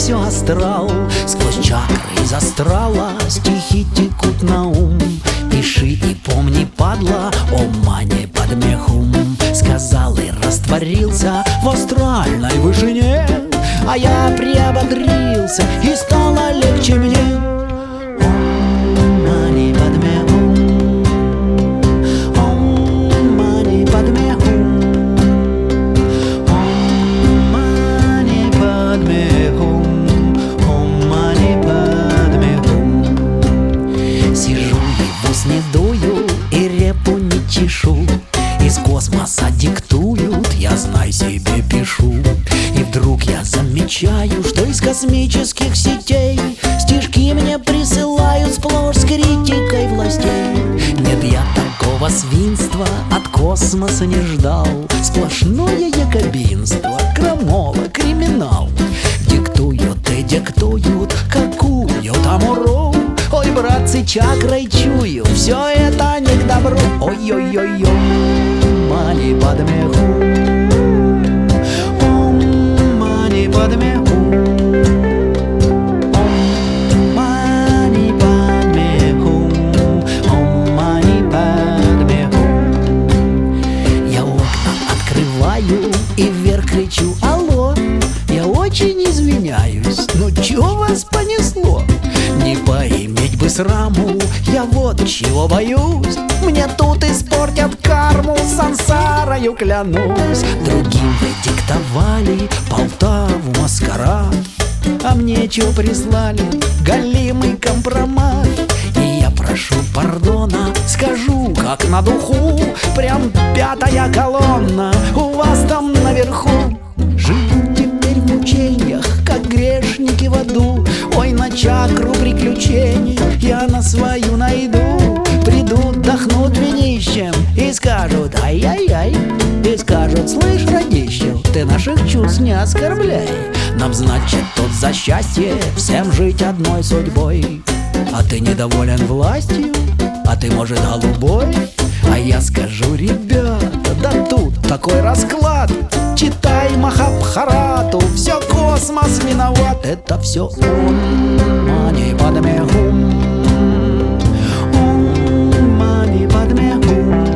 все астрал. Сквозь чакры из астрала стихи текут на ум. Пиши и помни, падла, о мане падме хум. Сказал и растворился в астральной вышине, а я приободрился, и стало легче мне. Не дую и репу не чешу, из космоса диктуют, я, знай себе, пишу. И вдруг я замечаю, что из космических сетей стишки мне присылают сплошь с критикой властей. Нет, я такого свинства от космоса не ждал. Сплошное якобинство, крамола, криминал. Диктуют и диктуют, какую там уру. Ой, братцы, чакрой чую, все это не к добру. Ой-ой-ой-ой, мани падме хум, ом мани падме хум, ом мани падме хум, ом мани падме хум. Я окна открываю и вверх кричу: алло, я очень извиняюсь, но чё вас понесло? Не поиметь бы сраму, я вот чего боюсь. Мне тут испортят карму, сансарою клянусь. Другим вы диктовали Полтаву, маскарад, а мне чё прислали? Голимый компромат. И я прошу пардона, скажу как на духу, прям пятая колонна у вас там наверху. Живу теперь в мучениях, как грешники в аду. Ой, на чакру приключений я на свою найду. Придут, дохнут винищем и скажут: ай-яй-яй. И скажут: слышь, родищев, ты наших чувств не оскорбляй. Нам, значит, тут за счастье всем жить одной судьбой. А ты недоволен властью? А ты, может, голубой? А я скажу: ребята, да тут такой расклад. Читай Махабхарату, все космос виноват. Это все он, мани падме хум, он, мани падме хум,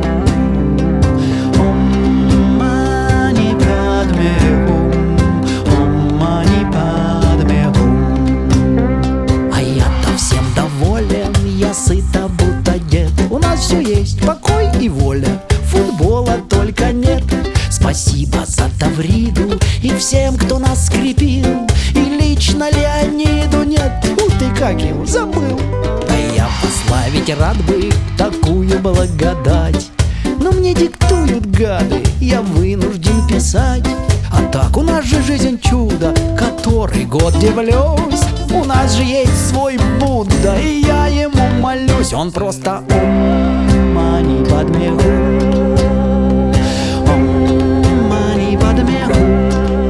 он, мани падме хум, он, мани падме хум. А я-то всем доволен, я сыта будто дед. У нас все есть, покой и воля, футбола только нет. Спасибо за Тавриду и всем, кто нас скрепил. И лично Леониду, нет, ух ты, как его забыл. Да я прославить рад бы такую благодать, но мне диктуют гады, я вынужден писать. А так у нас же жизнь чудо, который год дивлюсь. У нас же есть свой Будда, и я ему молюсь. Он просто ом мани падме хум, ом мани падме хум,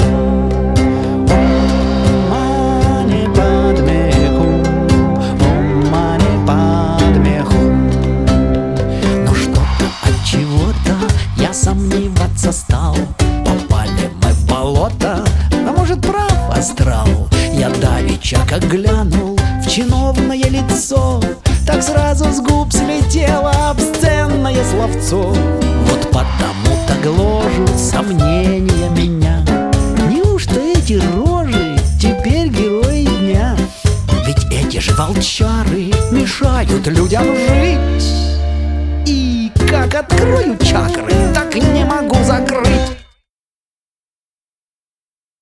ом мани падме хум, ом мани падме хум. Но что-то от чего-то я сомневаться стал. Попали мы в болото, а может, прав астрал. Я давеча как глянул в чиновное лицо, так сразу с губ слетело обсценное словцо. Вот потому-то гложут сомнения меня. Неужто эти рожи теперь герои дня? Ведь эти же волчары мешают людям жить. И как открою чакры,